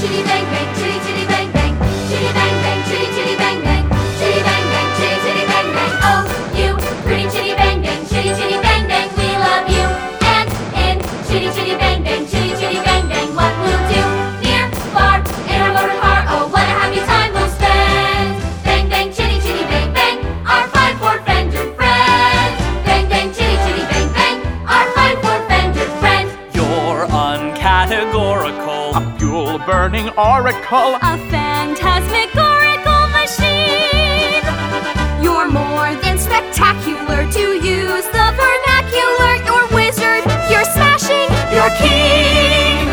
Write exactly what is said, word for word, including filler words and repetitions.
chitty bang bang, chitty chitty bang bang, chitty bang bang, chitty chitty bang bang, chitty bang bang, chitty chitty bang bang. Oh, you pretty chitty bang bang, chitty chitty bang bang, we love you. And in chitty chitty bang bang, chitty chitty bang bang, what we'll do? Near, far, in our motor car, oh what a happy time we'll spend. Bang bang, chitty chitty bang bang, our fine four-fender friend. Bang bang, chitty chitty bang bang, our fine four-fender friend. You're uncategorical, a fuel-burning oracle, a phantasmagorical machine. You're more than spectacular, to use the vernacular. You're wizard, you're smashing, you're king.